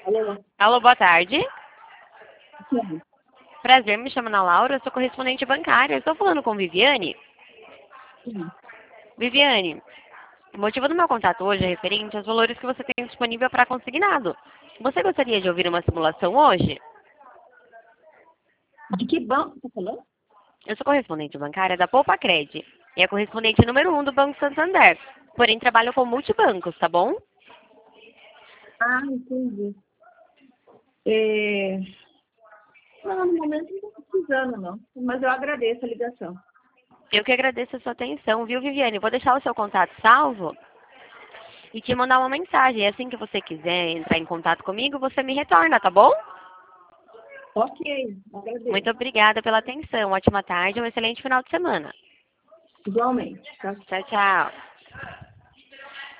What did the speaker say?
Alô? Alô, boa tarde. Sim. Prazer, me chamo Ana Laura, eu sou correspondente bancária. Estou falando com Viviane. Sim. Viviane, o motivo do meu contato hoje é referente aos valores que você tem disponível para consignado. Você gostaria de ouvir uma simulação hoje? De que banco você falou? Eu sou correspondente bancária da Poupa Cred e a correspondente número 1 do Banco Santander. Porém, trabalho com multibancos, tá bom? Ah, entendi. É... Não, no momento não estou precisando, não. Mas eu agradeço a ligação. Eu que agradeço a sua atenção, viu, Viviane? Vou deixar o seu contato salvo e te mandar uma mensagem. E assim que você quiser entrar em contato comigo, você me retorna, tá bom? Ok, agradeço. Muito obrigada pela atenção. Ótima tarde e um excelente final de semana. Igualmente. Tá? Tchau, tchau.